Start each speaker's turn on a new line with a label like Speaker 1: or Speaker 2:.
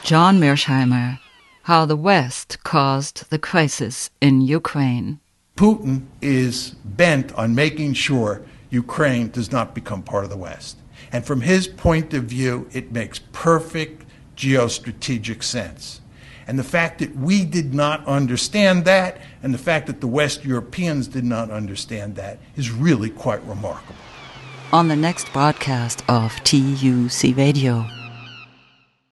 Speaker 1: John Mearsheimer, How the West Caused the Crisis in Ukraine.
Speaker 2: Putin is bent on making sure Ukraine does not become part of the West. And from his point of view, it makes perfect geostrategic sense. And the fact that we did not understand that, and the fact that the West Europeans did not understand that, is really quite remarkable.
Speaker 1: On the next broadcast of TUC Radio.